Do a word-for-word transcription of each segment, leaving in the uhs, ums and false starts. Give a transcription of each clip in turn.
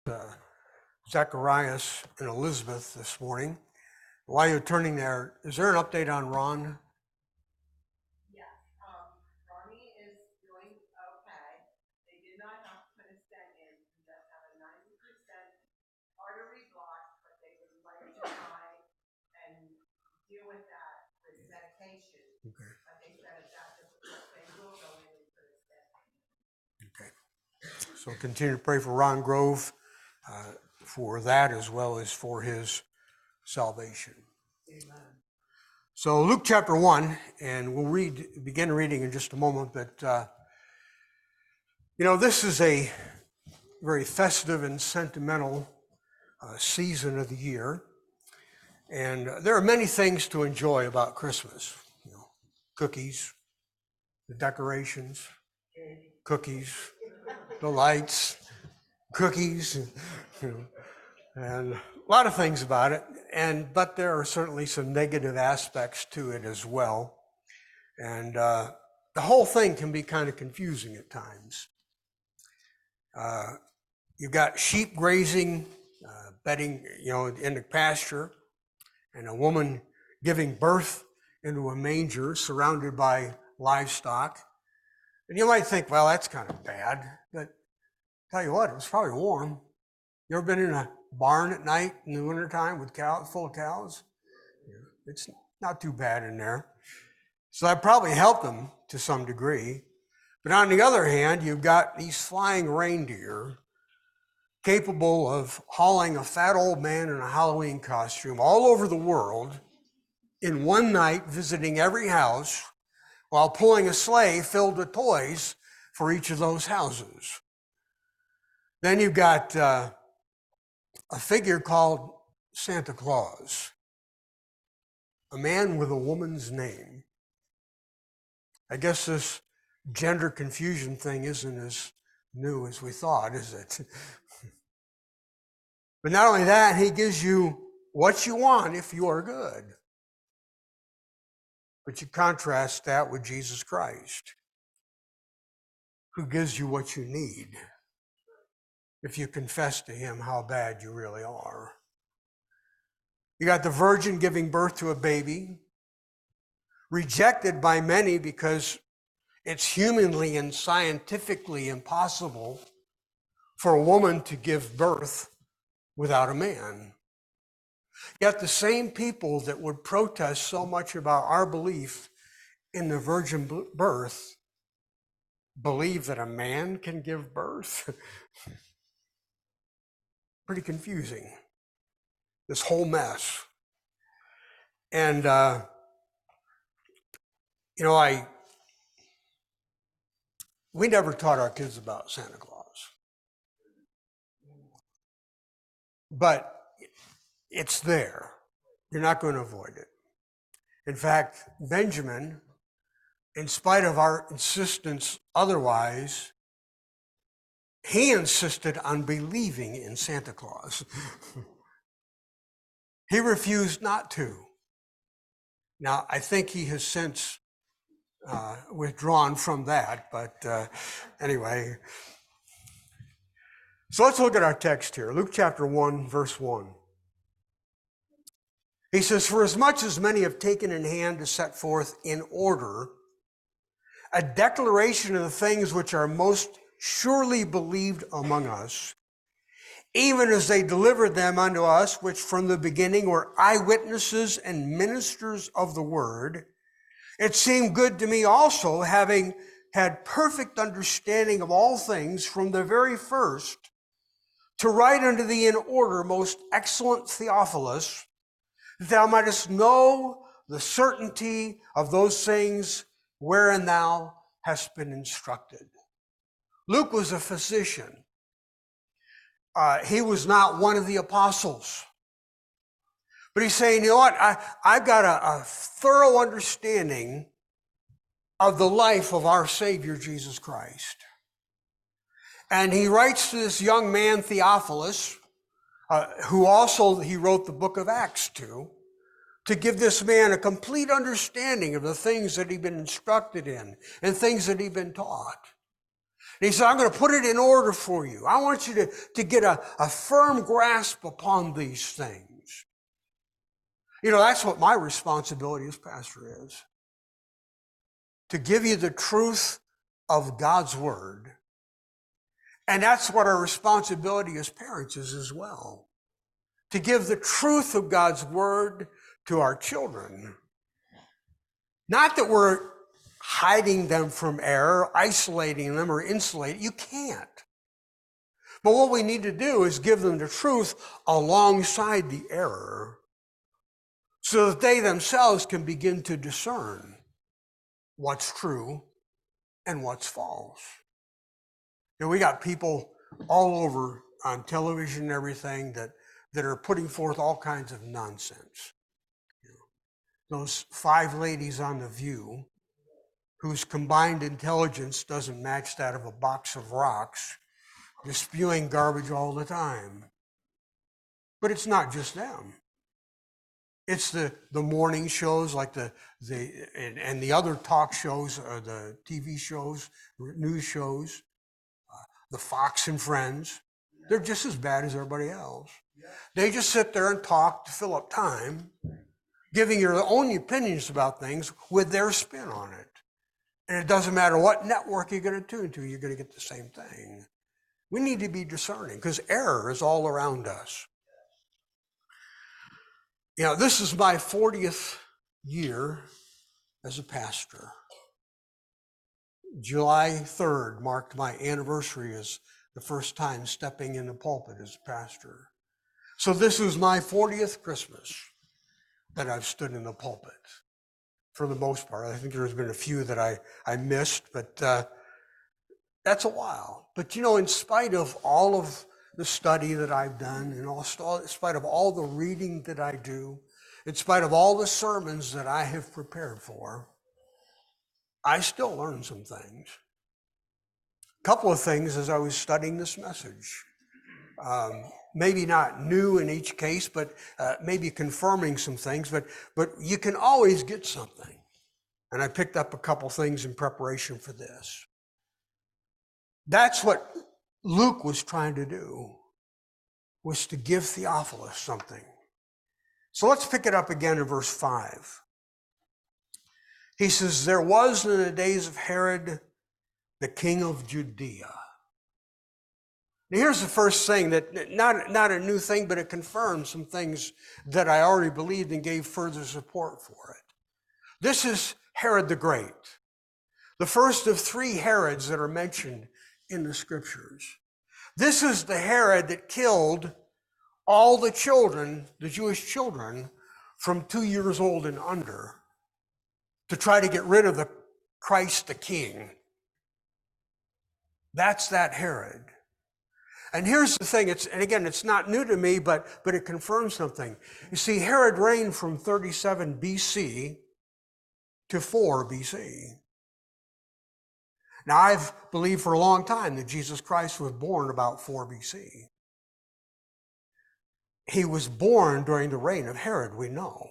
uh, Zacharias and Elizabeth this morning. While you're turning there, is there an update on Ron? Yes, um, Ronnie is doing okay. They did not have to put a stent in. He does have a ninety percent artery block, but they would like to try and deal with that with medication. Okay. But they said if that doesn't work, they will go in and put a stent in. Okay. So continue to pray for Ron Grove uh, for that as well as for his salvation. Amen. So Luke chapter one, and we'll read begin reading in just a moment, but uh, you know, this is a very festive and sentimental uh, season of the year. And uh, there are many things to enjoy about Christmas. You know, cookies, the decorations, cookies, the lights, cookies, you know, and a lot of things about it. And but there are certainly some negative aspects to it as well. And uh, the whole thing can be kind of confusing at times. Uh, you've got sheep grazing, uh, bedding, you know, in the pasture, and a woman giving birth into a manger surrounded by livestock. And you might think, well, that's kind of bad, but tell you what, it was probably warm. You ever been in a barn at night in the wintertime with cows, full of cows? It's not too bad in there. So that probably helped them to some degree. But on the other hand, you've got these flying reindeer capable of hauling a fat old man in a Halloween costume all over the world in one night, visiting every house while pulling a sleigh filled with toys for each of those houses. Then you've got uh, a figure called Santa Claus, a man with a woman's name. I guess this gender confusion thing isn't as new as we thought, is it? But not only that, he gives you what you want if you are good. But you contrast that with Jesus Christ, who gives you what you need if you confess to him how bad you really are. You got the virgin giving birth to a baby, rejected by many because it's humanly and scientifically impossible for a woman to give birth without a man. Yet the same people that would protest so much about our belief in the virgin birth believe that a man can give birth. Pretty confusing, this whole mess. And, uh, you know, I, we never taught our kids about Santa Claus. But it's there. You're not going to avoid it. In fact, Benjamin, in spite of our insistence otherwise, he insisted on believing in Santa Claus. He refused not to. Now, I think he has since uh, withdrawn from that, but uh, anyway. So let's look at our text here. Luke chapter one, verse one. He says, "For as much as many have taken in hand to set forth in order a declaration of the things which are most surely believed among us, even as they delivered them unto us, which from the beginning were eyewitnesses and ministers of the word, it seemed good to me also, having had perfect understanding of all things from the very first, to write unto thee in order, most excellent Theophilus, that thou mightest know the certainty of those things wherein thou hast been instructed." Luke was a physician. Uh, he was not one of the apostles. But he's saying, you know what, I, I've got a, a thorough understanding of the life of our Savior, Jesus Christ. And he writes to this young man, Theophilus, uh, who also he wrote the book of Acts to, to give this man a complete understanding of the things that he'd been instructed in and things that he'd been taught. And he said, I'm going to put it in order for you. I want you to, to get a, a firm grasp upon these things. You know, that's what my responsibility as pastor is. To give you the truth of God's word. And that's what our responsibility as parents is as well. To give the truth of God's word to our children. Not that we're hiding them from error, isolating them, or insulating. You can't. But what we need to do is give them the truth alongside the error so that they themselves can begin to discern what's true and what's false. You know, we got people all over on television and everything that, that are putting forth all kinds of nonsense. You know, those five ladies on The View whose combined intelligence doesn't match that of a box of rocks, just spewing garbage all the time. But it's not just them. It's the, the morning shows like the, the and, and the other talk shows, or the T V shows, news shows, uh, the Fox and Friends. They're just as bad as everybody else. They just sit there and talk to fill up time, giving your own opinions about things with their spin on it. And it doesn't matter what network you're going to tune to, you're going to get the same thing. We need to be discerning because error is all around us. You know, this is my fortieth year as a pastor. July third marked my anniversary as the first time stepping in the pulpit as a pastor. So this is my fortieth Christmas that I've stood in the pulpit. For the most part, I think there's been a few that I, I missed, but uh, that's a while. But you know, in spite of all of the study that I've done, and also in spite of all the reading that I do, in spite of all the sermons that I have prepared for, I still learn some things. A couple of things as I was studying this message. Um, maybe not new in each case, but uh, maybe confirming some things, but but you can always get something. And I picked up a couple things in preparation for this. That's what Luke was trying to do, was to give Theophilus something. So let's pick it up again in verse five. He says, there was in the days of Herod, the king of Judea. Now here's the first thing, that not, not a new thing, but it confirms some things that I already believed and gave further support for it. This is Herod the Great, the first of three Herods that are mentioned in the scriptures. This is the Herod that killed all the children, the Jewish children, from two years old and under to try to get rid of the Christ the King. That's that Herod. And here's the thing, it's, and again, it's not new to me, but, but it confirms something. You see, Herod reigned from thirty-seven B C to four B C. Now, I've believed for a long time that Jesus Christ was born about four B C. He was born during the reign of Herod, we know.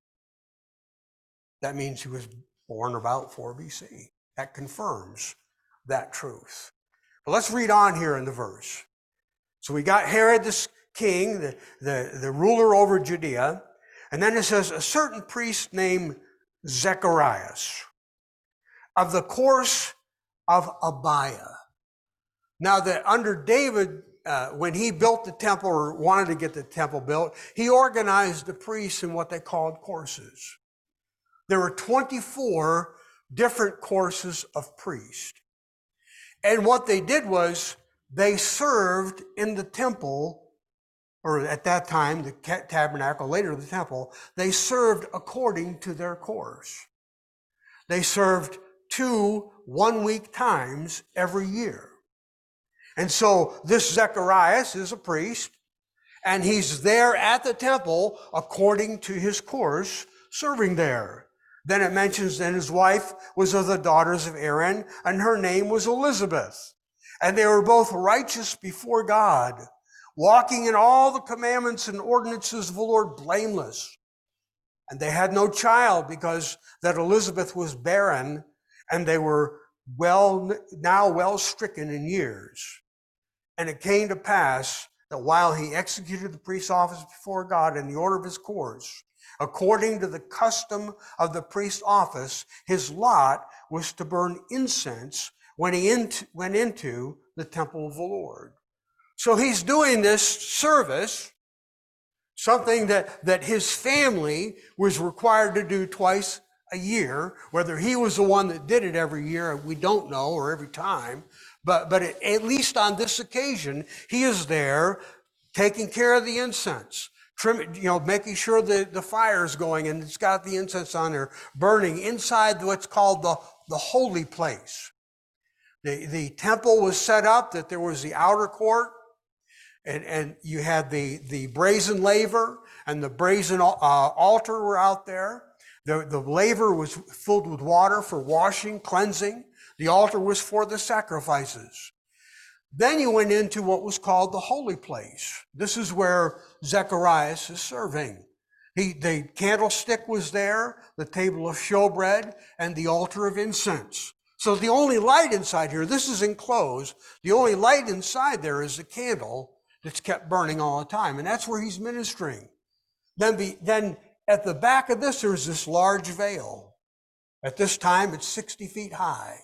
That means he was born about four B C. That confirms that truth. But let's read on here in the verse. So we got Herod the king, the, the, the ruler over Judea. And then it says, a certain priest named Zacharias of the course of Abiah. Now that under David, uh, when he built the temple or wanted to get the temple built, he organized the priests in what they called courses. There were twenty-four different courses of priests. And what they did was they served in the temple, or at that time, the tabernacle, later the temple, they served according to their course. They served two one-week times every year. And so this Zacharias is a priest, and he's there at the temple according to his course, serving there. Then it mentions that his wife was of the daughters of Aaron, and her name was Elizabeth. And they were both righteous before God, walking in all the commandments and ordinances of the Lord blameless. And they had no child because that Elizabeth was barren, and they were well, now well stricken in years. And it came to pass that while he executed the priest's office before God in the order of his course, according to the custom of the priest's office, his lot was to burn incense when he went into the temple of the Lord. So he's doing this service, something that, that his family was required to do twice a year. Whether he was the one that did it every year, we don't know, or every time. But, but it, at least on this occasion, he is there taking care of the incense, trim, you know, making sure the, the fire is going and it's got the incense on there, burning inside what's called the, the holy place. The, the temple was set up that there was the outer court, and, and you had the, the brazen laver and the brazen uh, altar were out there. The, the laver was filled with water for washing, cleansing. The altar was for the sacrifices. Then you went into what was called the holy place. This is where Zacharias is serving. He, the candlestick was there, the table of showbread, and the altar of incense. So the only light inside here, this is enclosed, the only light inside there is the candle that's kept burning all the time. And that's where he's ministering. Then, be, then at the back of this, there's this large veil. At this time, it's sixty feet high.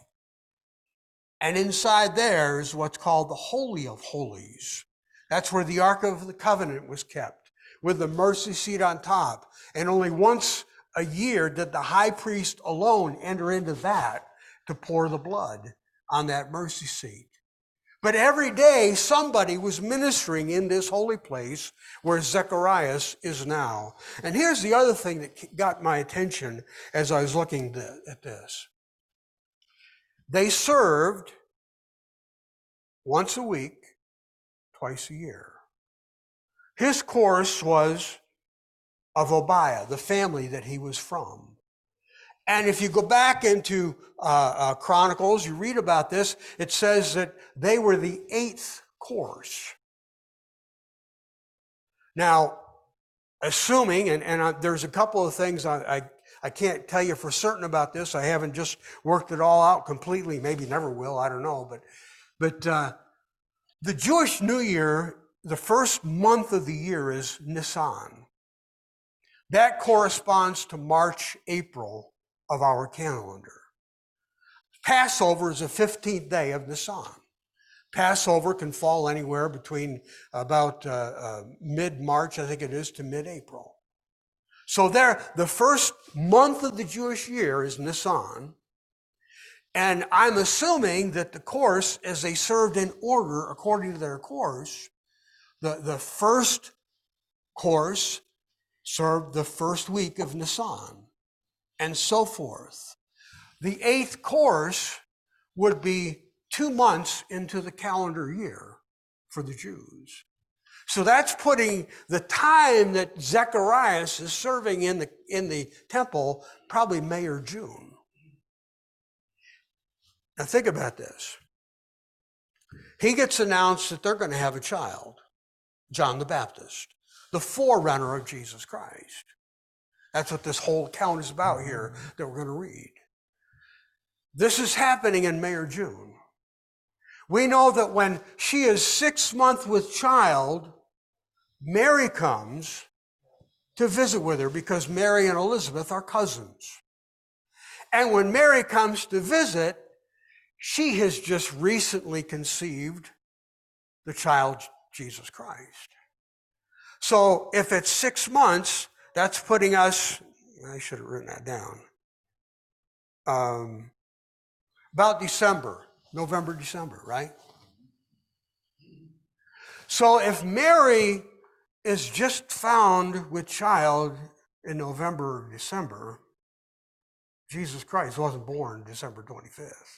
And inside there is what's called the Holy of Holies. That's where the Ark of the Covenant was kept, with the mercy seat on top. And only once a year did the high priest alone enter into that to pour the blood on that mercy seat. But every day somebody was ministering in this holy place where Zacharias is now. And here's the other thing that got my attention as I was looking at this. They served once a week, twice a year. His course was of Obiah, the family that he was from. And if you go back into uh, uh, Chronicles, you read about this, it says that they were the eighth course. Now, assuming, and, and uh, there's a couple of things I, I, I can't tell you for certain about this. I haven't just worked it all out completely. Maybe never will, I don't know. But, but uh, the Jewish New Year, the first month of the year is Nisan. That corresponds to March, April of our calendar. Passover is the fifteenth day of Nisan. Passover can fall anywhere between about uh, uh, mid-March, I think it is, to mid-April. So there, the first month of the Jewish year is Nisan. And I'm assuming that the course, as they served in order according to their course, the, the first course served the first week of Nisan, and so forth. The eighth course would be two months into the calendar year for the Jews. So that's putting the time that Zacharias is serving in the, in the temple, probably May or June. Now think about this. He gets announced that they're going to have a child, John the Baptist, the forerunner of Jesus Christ. That's what this whole account is about here that we're going to read. This is happening in May or June. We know that when she is six months with child, Mary comes to visit with her because Mary and Elizabeth are cousins. And when Mary comes to visit, she has just recently conceived the child Jesus Christ. So if it's six months, that's putting us, I should have written that down, um, about December, November, December, right? So if Mary is just found with child in November or December, Jesus Christ wasn't born December twenty-fifth.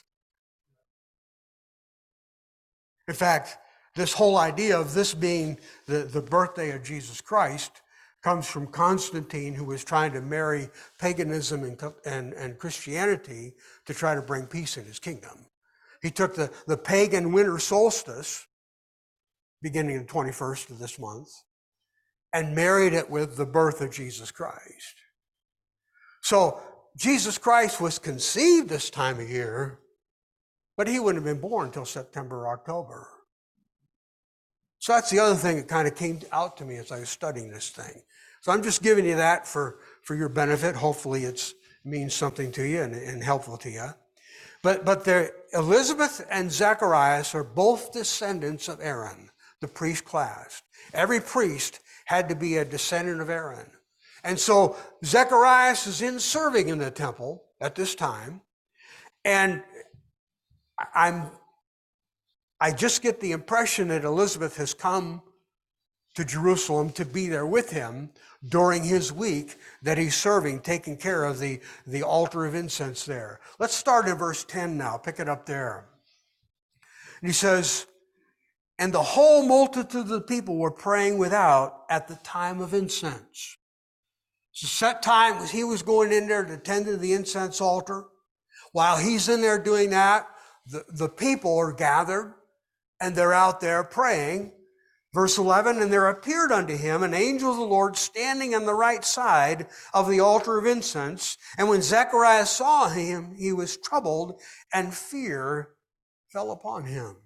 In fact, this whole idea of this being the, the birthday of Jesus Christ comes from Constantine, who was trying to marry paganism and, and, and Christianity to try to bring peace in his kingdom. He took the, the pagan winter solstice, beginning the twenty-first of this month, and married it with the birth of Jesus Christ. So Jesus Christ was conceived this time of year, but he wouldn't have been born until September or October. So that's the other thing that kind of came out to me as I was studying this thing. So I'm just giving you that for, for your benefit. Hopefully it means something to you and, and helpful to you. But, but Elizabeth and Zacharias are both descendants of Aaron, the priest class. Every priest had to be a descendant of Aaron. And so Zacharias is in serving in the temple at this time. And I'm, I just get the impression that Elizabeth has come to Jerusalem to be there with him during his week that he's serving, taking care of the, the altar of incense there. Let's start in verse ten now. Pick it up there. And he says, and the whole multitude of the people were praying without at the time of incense. It's a set time was he was going in there to tend to the incense altar. While he's in there doing that, the, the people are gathered and they're out there praying. Verse eleven, and there appeared unto him an angel of the Lord standing on the right side of the altar of incense. And when Zacharias saw him, he was troubled, and fear fell upon him.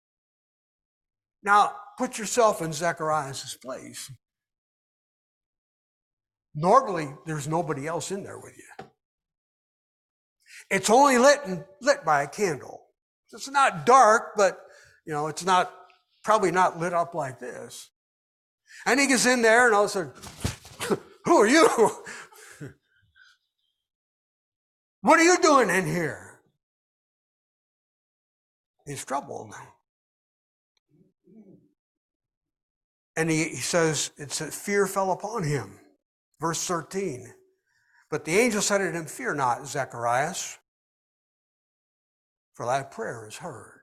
Now, put yourself in Zacharias' place. Normally, there's nobody else in there with you. It's only lit and lit by a candle. It's not dark, but you know, it's not probably not lit up like this. And he gets in there and all of a sudden, who are you? What are you doing in here? He's troubled. And he, he says, it's that fear fell upon him. Verse thirteen. But the angel said unto him, fear not, Zacharias, for thy prayer is heard.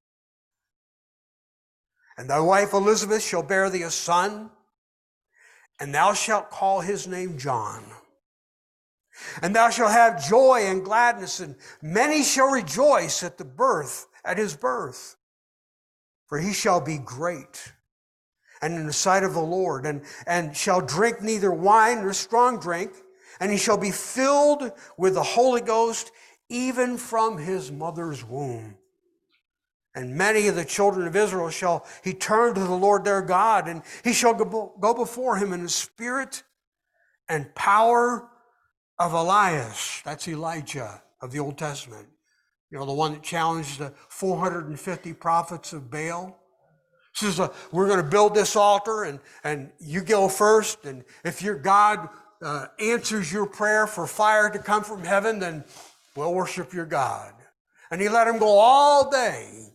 And thy wife Elizabeth shall bear thee a son, and thou shalt call his name John. And thou shalt have joy and gladness, and many shall rejoice at the birth, at his birth. For he shall be great, and in the sight of the Lord, and, and shall drink neither wine nor strong drink, and he shall be filled with the Holy Ghost, even from his mother's womb. And many of the children of Israel shall he turn to the Lord their God, and he shall go before him in the spirit and power of Elias. That's Elijah of the Old Testament. You know, the one that challenged the four hundred fifty prophets of Baal. Says, uh, we're going to build this altar, and, and you go first, and if your God uh, answers your prayer for fire to come from heaven, then we'll worship your God. And he let him go all day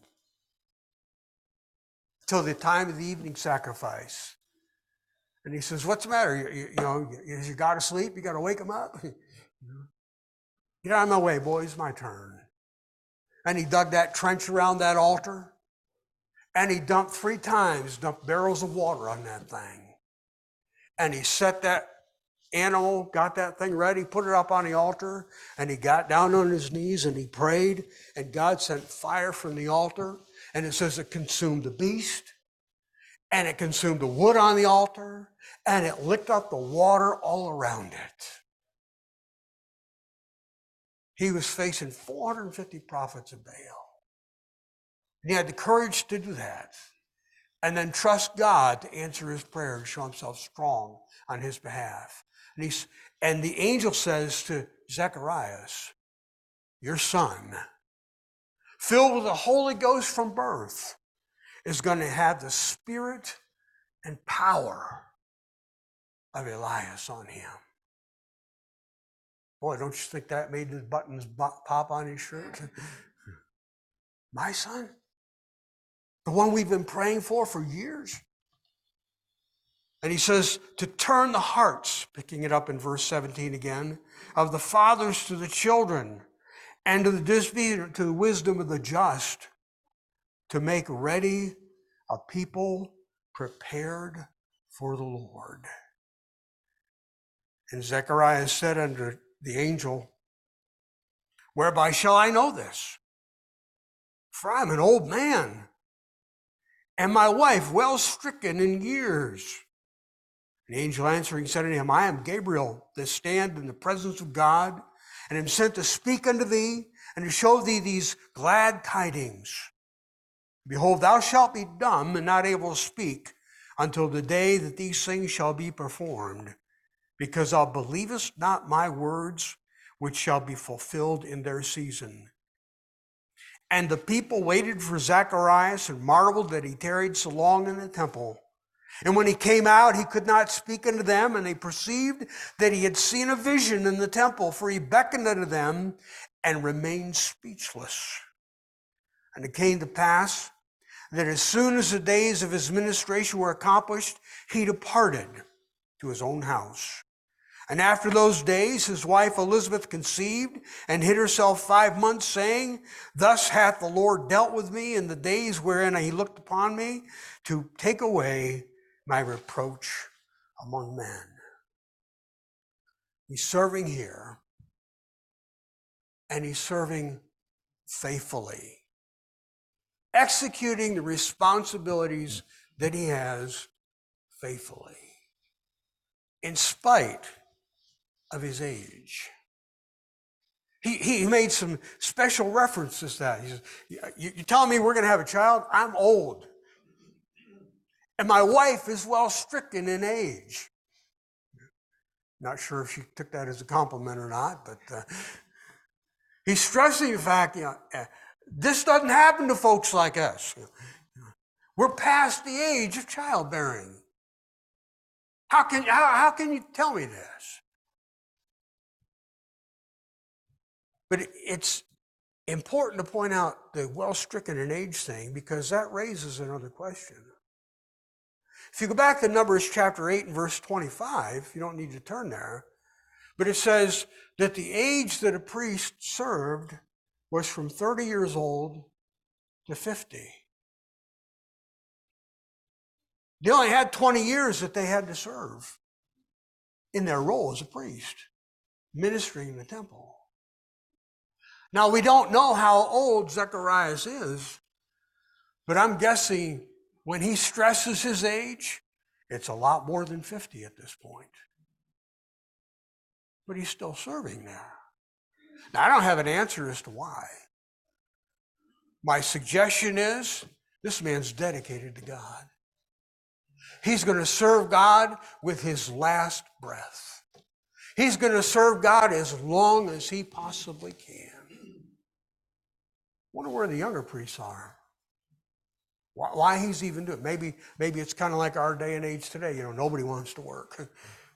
till the time of the evening sacrifice. And he says, what's the matter? You, you, you know, is your God asleep? You got to wake him up? Get out of my way, boys, my turn. And he dug that trench around that altar, and he dumped three times, dumped barrels of water on that thing. And he set that animal, got that thing ready, put it up on the altar, and he got down on his knees and he prayed, and God sent fire from the altar. And it says it consumed the beast, and it consumed the wood on the altar, and it licked up the water all around it. He was facing four hundred fifty prophets of Baal. And he had the courage to do that, and then trust God to answer his prayer and show himself strong on his behalf. And, he's, and the angel says to Zacharias, your son, filled with the Holy Ghost from birth, is going to have the spirit and power of Elias on him. Boy, don't you think that made the buttons pop on his shirt? My son? The one we've been praying for for years? And he says, to turn the hearts, picking it up in verse seventeen again, of the fathers to the children, and to the disobedient, to the wisdom of the just, to make ready a people prepared for the Lord. And Zechariah said unto the angel, whereby shall I know this? For I'm an old man, and my wife well stricken in years. And the angel answering said unto him, I am Gabriel, that stand in the presence of God, and am sent to speak unto thee, and to show thee these glad tidings. Behold, thou shalt be dumb and not able to speak until the day that these things shall be performed, because thou believest not my words, which shall be fulfilled in their season. And the people waited for Zacharias and marveled that he tarried so long in the temple. And when he came out, he could not speak unto them, and they perceived that he had seen a vision in the temple, for he beckoned unto them and remained speechless. And it came to pass that as soon as the days of his ministration were accomplished, he departed to his own house. And after those days, his wife Elizabeth conceived and hid herself five months, saying, Thus hath the Lord dealt with me in the days wherein he looked upon me, to take away my reproach among men. He's serving here, and he's serving faithfully, executing the responsibilities that he has faithfully, in spite of his age. He, he made some special references to that. He says, you, you telling me we're going to have a child? I'm old. And my wife is well stricken in age. Not sure if she took that as a compliment or not, but uh, he's stressing the fact, you know, uh, this doesn't happen to folks like us. We're past the age of childbearing. How can, how, how can you tell me this? But it's important to point out the well-stricken in age thing, because that raises another question. If you go back to Numbers chapter eight and verse twenty-five, you don't need to turn there, but it says that the age that a priest served was from thirty years old to fifty. They only had twenty years that they had to serve in their role as a priest, ministering in the temple. Now, we don't know how old Zacharias is, but I'm guessing when he stresses his age, it's a lot more than fifty at this point. But he's still serving there. Now, I don't have an answer as to why. My suggestion is this man's dedicated to God. He's going to serve God with his last breath. He's going to serve God as long as he possibly can. Wonder where the younger priests are. Why, why he's even doing it. Maybe, maybe it's kind of like our day and age today. You know, nobody wants to work.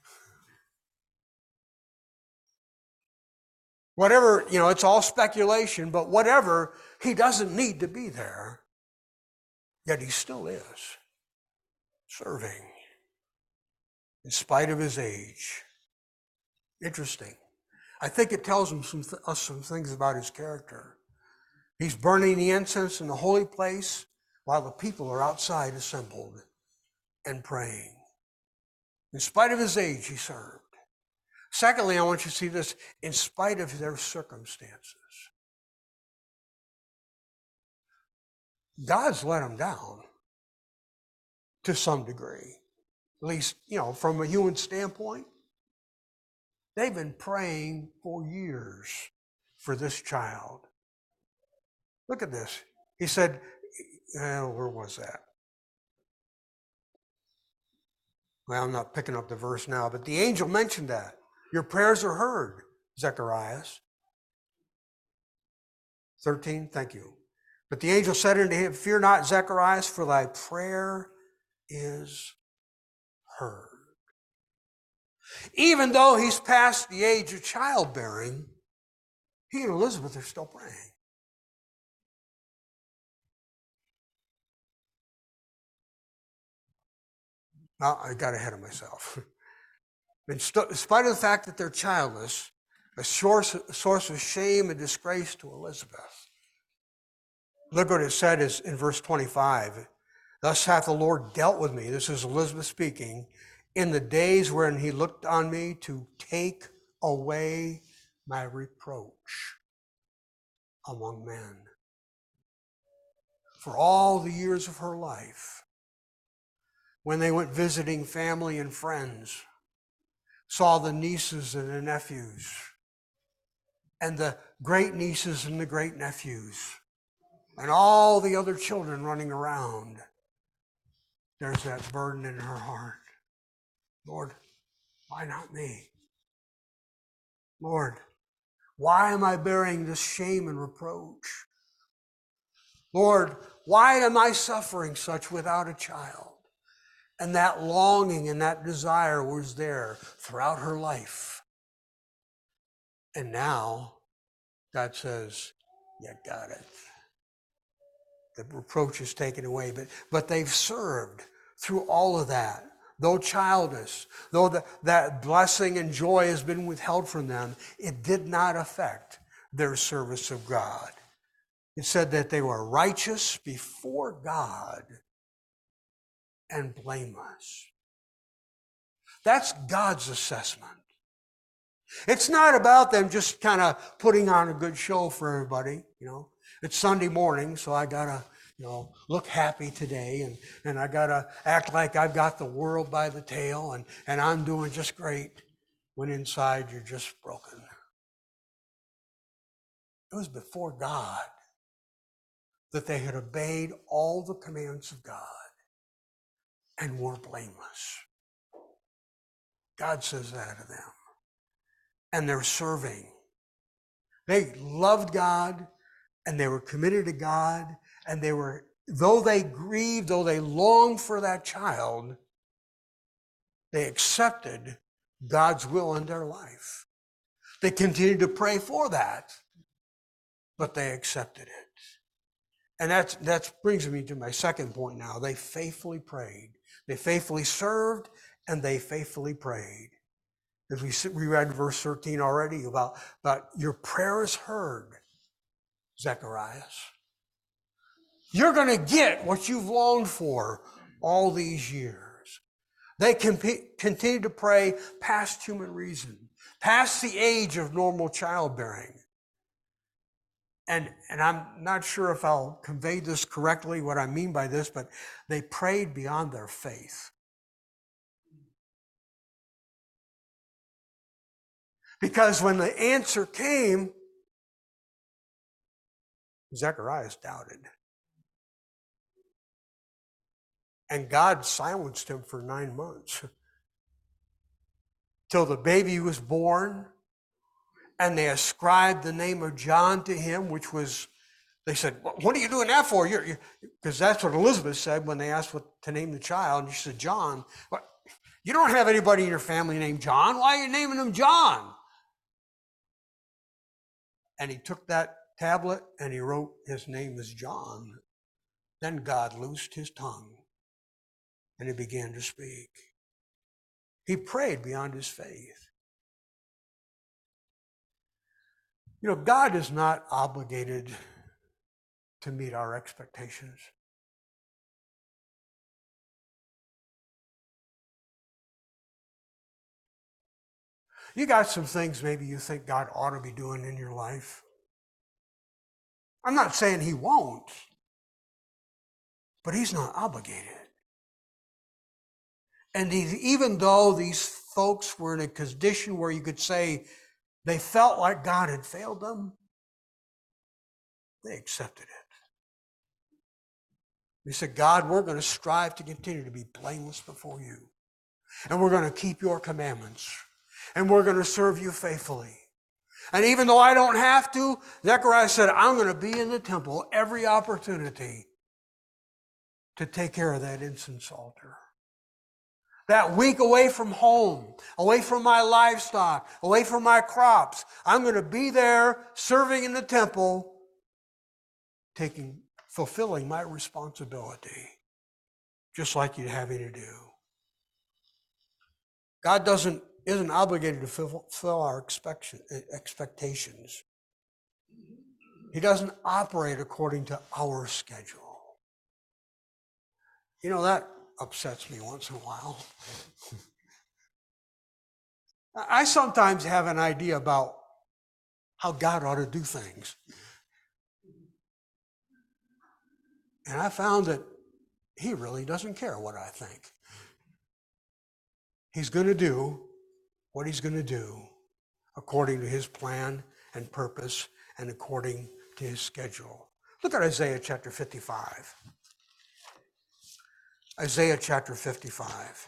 Whatever, you know, it's all speculation, but whatever, he doesn't need to be there. Yet he still is serving in spite of his age. Interesting. I think it tells him some, us some things about his character. He's burning the incense in the holy place while the people are outside assembled and praying. In spite of his age, he served. Secondly, I want you to see this, in spite of their circumstances. God's let him down to some degree. At least, you know, from a human standpoint. They've been praying for years for this child. Look at this. He said, uh, where was that? Well, I'm not picking up the verse now, but the angel mentioned that. Your prayers are heard, Zacharias. thirteen, thank you. But the angel said unto him, Fear not, Zacharias, for thy prayer is heard. Even though he's past the age of childbearing, he and Elizabeth are still praying. Now, I got ahead of myself. In spite of the fact that they're childless, a source, a source of shame and disgrace to Elizabeth. Look what it said is in verse twenty-five. Thus hath the Lord dealt with me, this is Elizabeth speaking, in the days wherein he looked on me to take away my reproach among men. For all the years of her life, when they went visiting family and friends, saw the nieces and the nephews, and the great nieces and the great nephews and all the other children running around, there's that burden in her heart. Lord, why not me? Lord, why am I bearing this shame and reproach? Lord, why am I suffering such without a child? And that longing and that desire was there throughout her life. And now God says, you got it. The reproach is taken away, but, but they've served through all of that. Though childless, though the, that blessing and joy has been withheld from them, it did not affect their service of God. It said that they were righteous before God and blameless. That's God's assessment. It's not about them just kind of putting on a good show for everybody, you know. It's Sunday morning, so I gotta, you know, look happy today, and, and I gotta act like I've got the world by the tail, and, and I'm doing just great, when inside you're just broken. It was before God that they had obeyed all the commands of God and were blameless. God says that of them. And they're serving. They loved God, and they were committed to God, and they were, though they grieved, though they longed for that child, they accepted God's will in their life. They continued to pray for that, but they accepted it. And that's, that brings me to my second point now. They faithfully prayed. They faithfully served, and they faithfully prayed. As we, we read verse thirteen already about, about your prayer is heard, Zechariah. You're going to get what you've longed for all these years. They comp- continue to pray past human reason, past the age of normal childbearing. And, and I'm not sure if I'll convey this correctly, what I mean by this, but they prayed beyond their faith. Because when the answer came, Zechariah doubted. And God silenced him for nine months. Till the baby was born, and they ascribed the name of John to him, which was, they said, what are you doing that for? You're, because that's what Elizabeth said when they asked what to name the child. And she said, John. What? You don't have anybody in your family named John. Why are you naming him John? And he took that tablet and he wrote, his name is John. Then God loosed his tongue and he began to speak. He prayed beyond his faith. You know, God is not obligated to meet our expectations. You got some things maybe you think God ought to be doing in your life. I'm not saying he won't, but he's not obligated. And even though these folks were in a condition where you could say they felt like God had failed them, they accepted it. They said, God, we're going to strive to continue to be blameless before you. And we're going to keep your commandments. And we're going to serve you faithfully. And even though I don't have to, Zechariah said, I'm going to be in the temple every opportunity to take care of that incense altar. That week away from home, away from my livestock, away from my crops, I'm going to be there serving in the temple, taking, fulfilling my responsibility, just like you'd have me to do. God doesn't isn't obligated to fulfill our expectations. He doesn't operate according to our schedule. You know, that upsets me once in a while. I sometimes have an idea about how God ought to do things. And I found that he really doesn't care what I think. He's going to do what he's going to do according to his plan and purpose and according to his schedule. Look at Isaiah chapter fifty-five. Isaiah chapter fifty-five.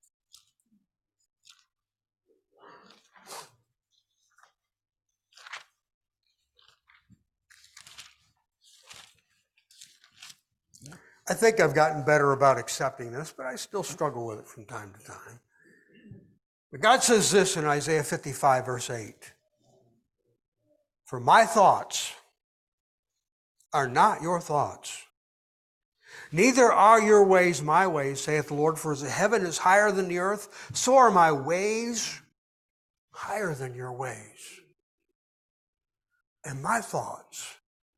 I think I've gotten better about accepting this, but I still struggle with it from time to time. But God says this in Isaiah fifty-five, verse eight. For my thoughts are not your thoughts, neither are your ways my ways, saith the Lord. For as the heaven is higher than the earth, so are my ways higher than your ways, and my thoughts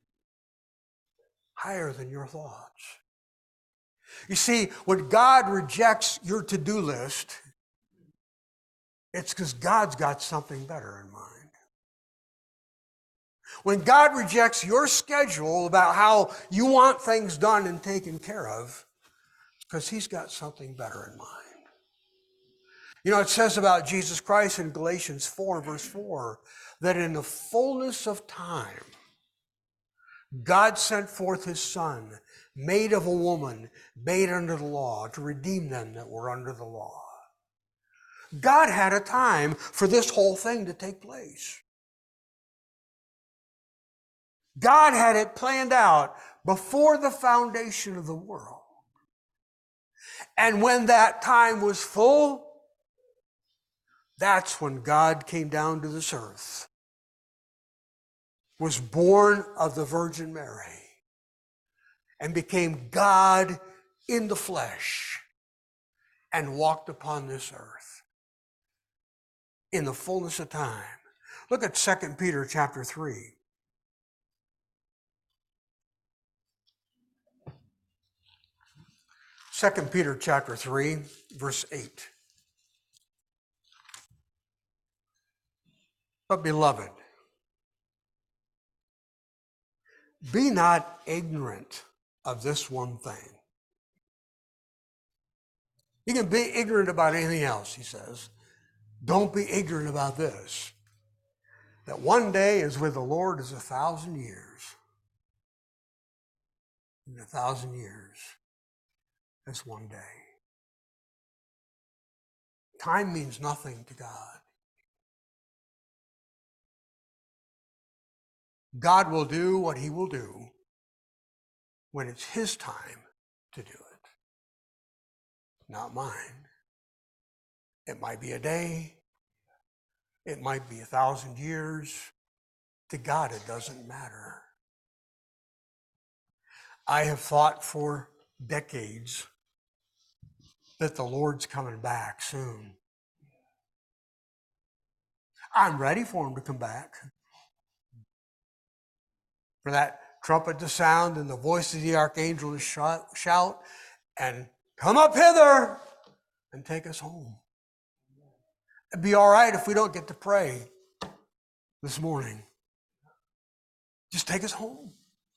higher than your thoughts. You see, when God rejects your to-do list, it's because God's got something better in mind. When God rejects your schedule about how you want things done and taken care of, it's because he's got something better in mind. You know, it says about Jesus Christ in Galatians four, verse four, that in the fullness of time, God sent forth his Son, made of a woman, made under the law, to redeem them that were under the law. God had a time for this whole thing to take place. God had it planned out before the foundation of the world. And when that time was full, that's when God came down to this earth, was born of the Virgin Mary, and became God in the flesh, and walked upon this earth in the fullness of time. Look at Second Peter chapter three. Second Peter chapter three, verse eight. But beloved, be not ignorant of this one thing. You can be ignorant about anything else, he says. Don't be ignorant about this. That one day is with the Lord is a thousand years. And a thousand years is one day. Time means nothing to God. God will do what he will do when it's his time to do it, not mine. It might be a day. It might be a thousand years. To God, it doesn't matter. I have thought for decades that the Lord's coming back soon. I'm ready for him to come back. For that trumpet to sound and the voice of the archangel to shout, shout and come up hither and take us home. It'd be all right if we don't get to pray this morning. Just take us home.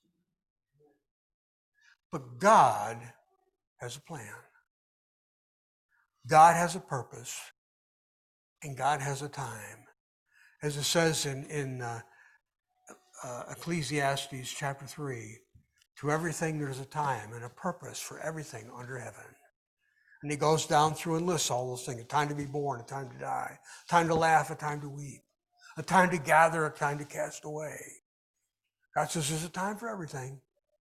But God has a plan. God has a purpose. And God has a time. As it says in, in uh, uh, Ecclesiastes chapter three, to everything there's a time and a purpose for everything under heaven. And he goes down through and lists all those things. A time to be born, a time to die, a time to laugh, a time to weep, a time to gather, a time to cast away. God says there's a time for everything.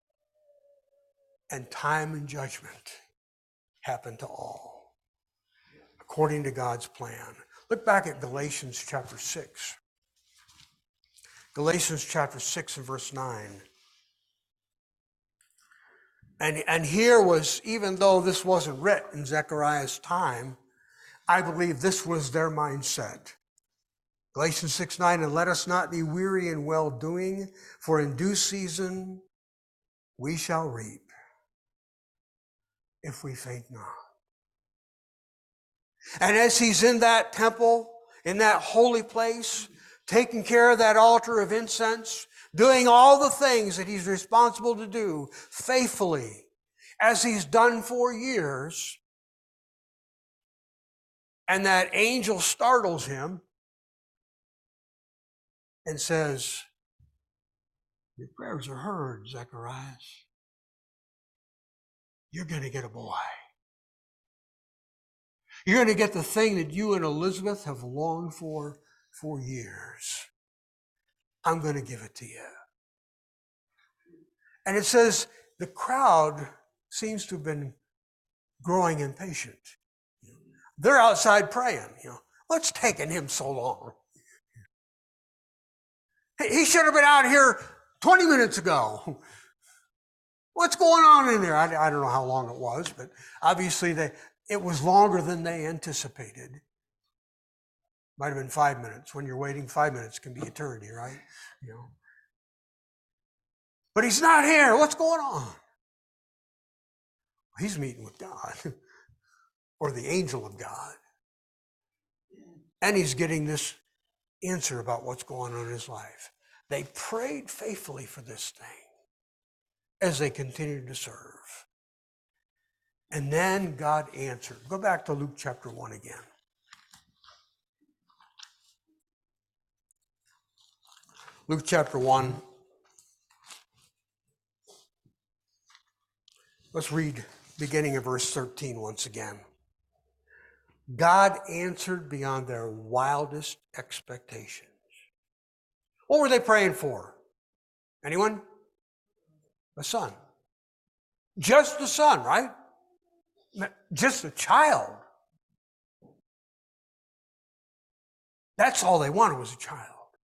And time and judgment happen to all, according to God's plan. Look back at Galatians chapter six. Galatians chapter six and verse nine. And, and here was, even though this wasn't written in Zechariah's time, I believe this was their mindset. Galatians six nine, and let us not be weary in well-doing, for in due season we shall reap, if we faint not. And as he's in that temple, in that holy place, taking care of that altar of incense, doing all the things that he's responsible to do faithfully, as he's done for years, and that angel startles him, and says, your prayers are heard, Zacharias. You're going to get a boy. You're going to get the thing that you and Elizabeth have longed for for years. I'm going to give it to you. And it says the crowd seems to have been growing impatient. They're outside praying. You know, what's taking him so long? He should have been out here twenty minutes ago. What's going on in there? I, I don't know how long it was, but obviously they, it was longer than they anticipated. Might have been five minutes. When you're waiting, five minutes can be eternity, right? You know. But he's not here. What's going on? He's meeting with God or the angel of God. And he's getting this answer about what's going on in his life. They prayed faithfully for this thing as they continued to serve. And then God answered. Go back to Luke chapter one again. Luke chapter one. Let's read beginning of verse thirteen once again. God answered beyond their wildest expectations. What were they praying for? Anyone? A son. Just a son, right? Just a child. That's all they wanted was a child.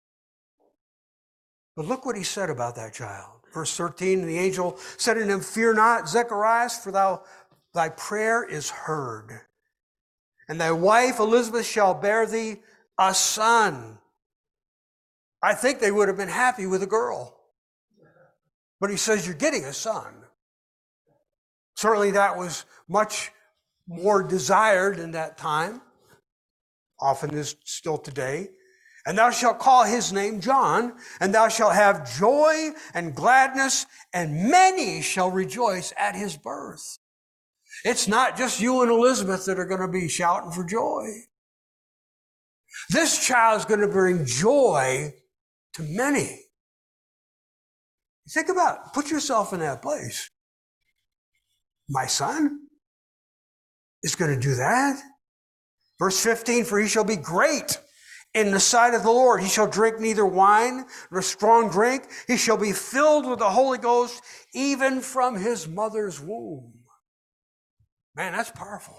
But look what he said about that child. Verse thirteen, the angel said unto him, fear not, Zacharias, for thou, thy prayer is heard. And thy wife Elizabeth shall bear thee a son. I think they would have been happy with a girl. But he says, you're getting a son. Certainly that was much more desired in that time. Often is still today. And thou shalt call his name John, and thou shalt have joy and gladness, and many shall rejoice at his birth. It's not just you and Elizabeth that are going to be shouting for joy. This child is going to bring joy to many. Think about it. Put yourself in that place. My son is going to do that. Verse fifteen, for he shall be great in the sight of the Lord. He shall drink neither wine nor strong drink. He shall be filled with the Holy Ghost even from his mother's womb. Man, that's powerful.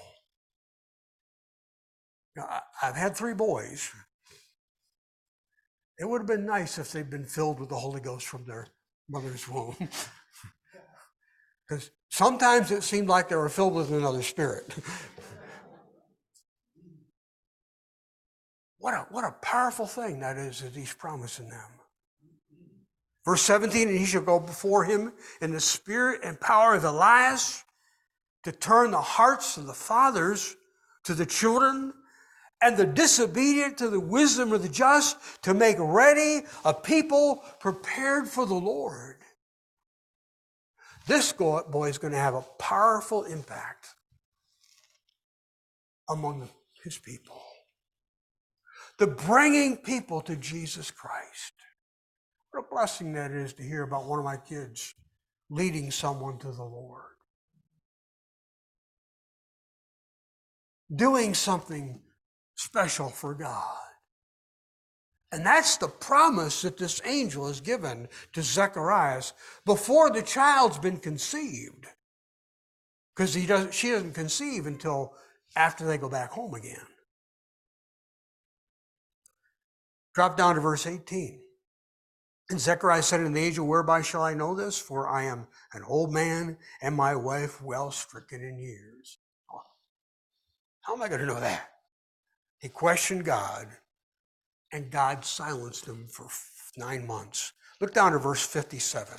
Now, I've had three boys. It would have been nice if they'd been filled with the Holy Ghost from their mother's womb. Because sometimes it seemed like they were filled with another spirit. What a, what a powerful thing that is that he's promising them. Verse seventeen, and he shall go before him in the spirit and power of Elias to turn the hearts of the fathers to the children and the disobedient to the wisdom of the just, to make ready a people prepared for the Lord. This boy is going to have a powerful impact among his people. The bringing people to Jesus Christ. What a blessing that is to hear about one of my kids leading someone to the Lord. Doing something special for God. And that's the promise that this angel has given to Zacharias before the child's been conceived. Because he doesn't, she doesn't conceive until after they go back home again. Drop down to verse eighteen. And Zechariah said unto the angel, whereby shall I know this? For I am an old man, and my wife well stricken in years. How am I going to know that? He questioned God, and God silenced him for nine months. Look down to verse fifty-seven.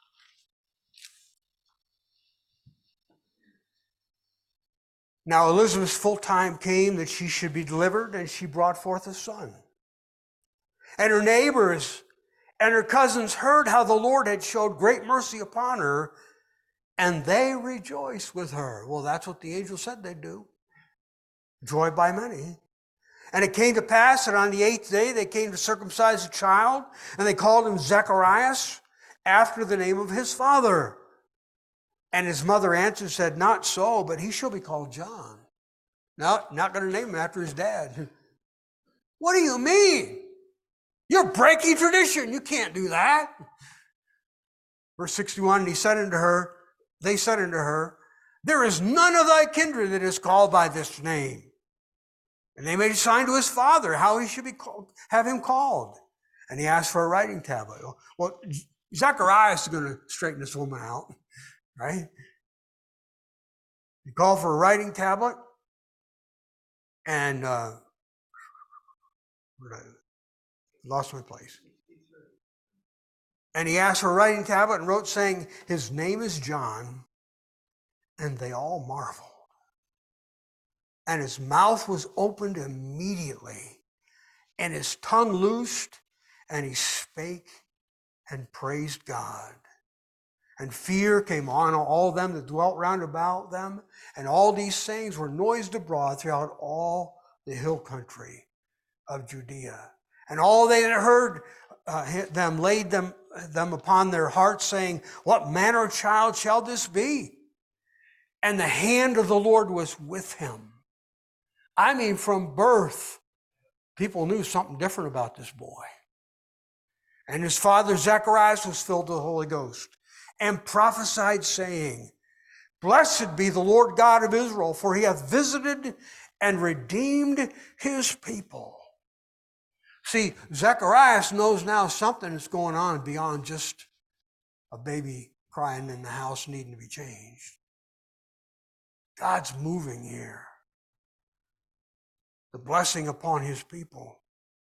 Now Elizabeth's full time came that she should be delivered, and she brought forth a son. And her neighbors and her cousins heard how the Lord had showed great mercy upon her, and they rejoiced with her. Well, that's what the angel said they'd do. Joy by many. And it came to pass that on the eighth day they came to circumcise a child, and they called him Zacharias, after the name of his father. And his mother answered and said, not so, but he shall be called John. No, not going to name him after his dad. What do you mean? You're breaking tradition. You can't do that. Verse sixty-one, and he said unto her, they said unto her, there is none of thy kindred that is called by this name. And they made a sign to his father how he should be called, have him called. And he asked for a writing tablet. Well, Zacharias is going to straighten this woman out, right? He called for a writing tablet, and uh, where did I lost my place. And he asked for a writing tablet and wrote, saying, his name is John. And they all marveled. And his mouth was opened immediately, and his tongue loosed, and he spake and praised God. And fear came on all them that dwelt round about them, and all these things were noised abroad throughout all the hill country of Judea. And all they that heard uh, them laid them, them upon their hearts, saying, what manner of child shall this be? And the hand of the Lord was with him. I mean, from birth, people knew something different about this boy. And his father Zacharias was filled with the Holy Ghost and prophesied, saying, blessed be the Lord God of Israel, for he hath visited and redeemed his people. See, Zacharias knows now something is going on beyond just a baby crying in the house needing to be changed. God's moving here. The blessing upon his people.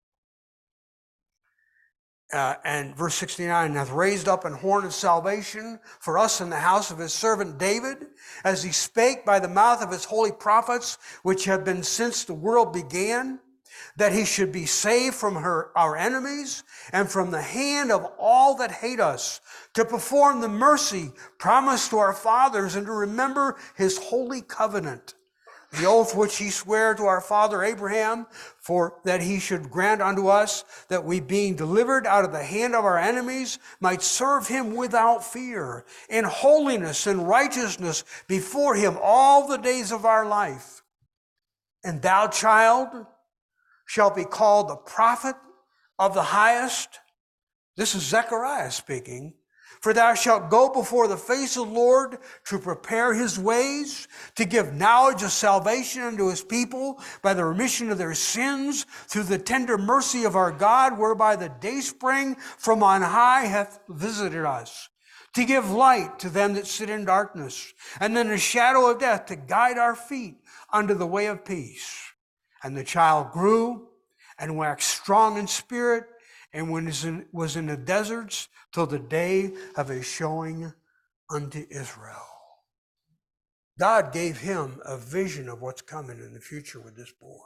Uh, and verse sixty-nine, hath raised up an horn of salvation for us in the house of his servant David, as he spake by the mouth of his holy prophets, which have been since the world began, that he should be saved from her, our enemies, and from the hand of all that hate us, to perform the mercy promised to our fathers, and to remember his holy covenant, the oath which he sware to our father Abraham, for that he should grant unto us that we, being delivered out of the hand of our enemies, might serve him without fear, in holiness and righteousness before him all the days of our life. And thou, child, shalt be called the prophet of the highest. This is Zechariah speaking. For thou shalt go before the face of the Lord to prepare his ways, to give knowledge of salvation unto his people by the remission of their sins, through the tender mercy of our God, whereby the dayspring from on high hath visited us, to give light to them that sit in darkness, and in the shadow of death, to guide our feet unto the way of peace. And the child grew and waxed strong in spirit, and when he was in the deserts, till the day of his showing unto Israel. God gave him a vision of what's coming in the future with this boy.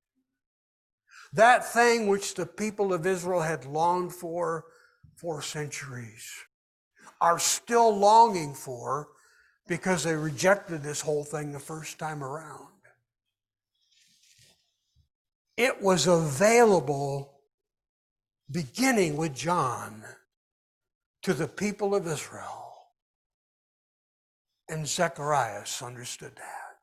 That thing which the people of Israel had longed for for centuries are still longing for, because they rejected this whole thing the first time around. It was available beginning with John to the people of Israel. And Zacharias understood that.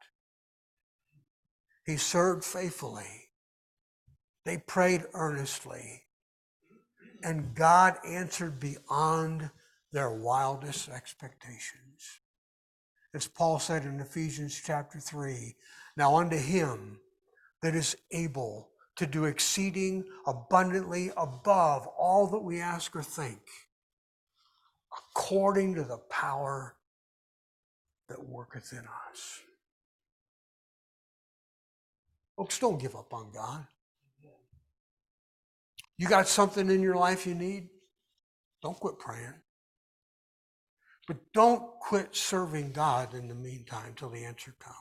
He served faithfully. They prayed earnestly. And God answered beyond their wildest expectations. As Paul said in Ephesians chapter three, now unto him that is able to do exceeding abundantly above all that we ask or think, according to the power that worketh in us. Folks, don't give up on God. You got something in your life you need? Don't quit praying. But don't quit serving God in the meantime till the answer comes.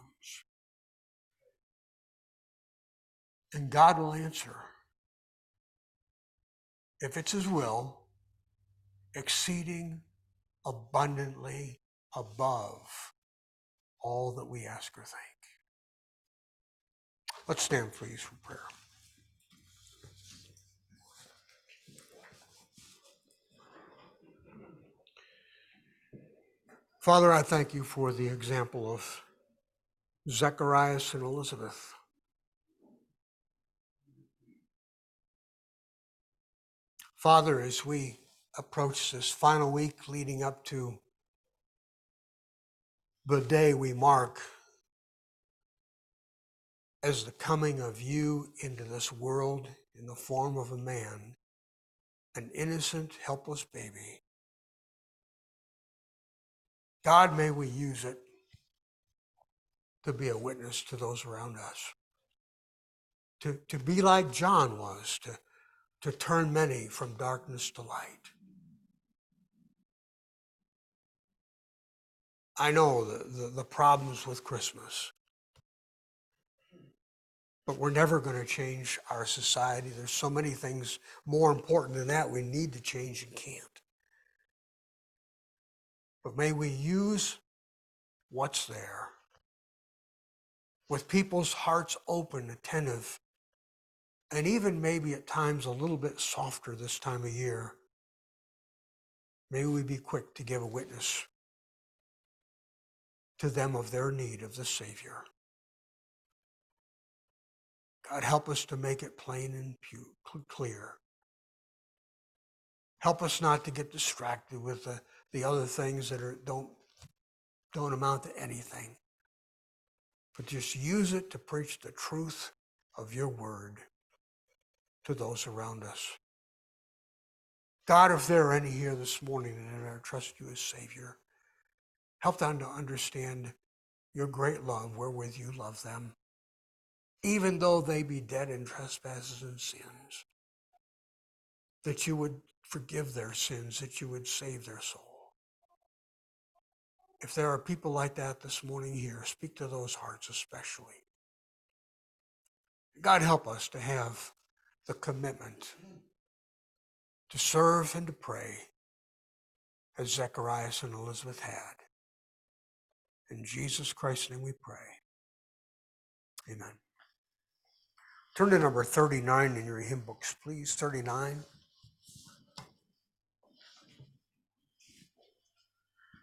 And God will answer. If it's his will, exceeding abundantly above all that we ask or think. Let's stand, please, for prayer. Father, I thank you for the example of Zacharias and Elizabeth. Father, as we approach this final week leading up to the day we mark as the coming of you into this world in the form of a man, an innocent, helpless baby. God, may we use it to be a witness to those around us, to, to be like John was, to, to turn many from darkness to light. I know the, the, the problems with Christmas, but we're never going to change our society. There's so many things more important than that we need to change and can't. But may we use what's there with people's hearts open, attentive, and even maybe at times a little bit softer this time of year. May we be quick to give a witness to them of their need of the Savior. God, help us to make it plain and clear. Help us not to get distracted with the, the other things that are, don't, don't amount to anything. But just use it to preach the truth of your word to those around us. God, if there are any here this morning that I trust you as Savior, help them to understand your great love wherewith you love them, even though they be dead in trespasses and sins, that you would forgive their sins, that you would save their soul. If there are people like that this morning here, speak to those hearts especially. God, help us to have the commitment to serve and to pray as Zacharias and Elizabeth had. In Jesus Christ's name we pray. Amen. Turn to number thirty-nine in your hymn books, please. thirty-nine.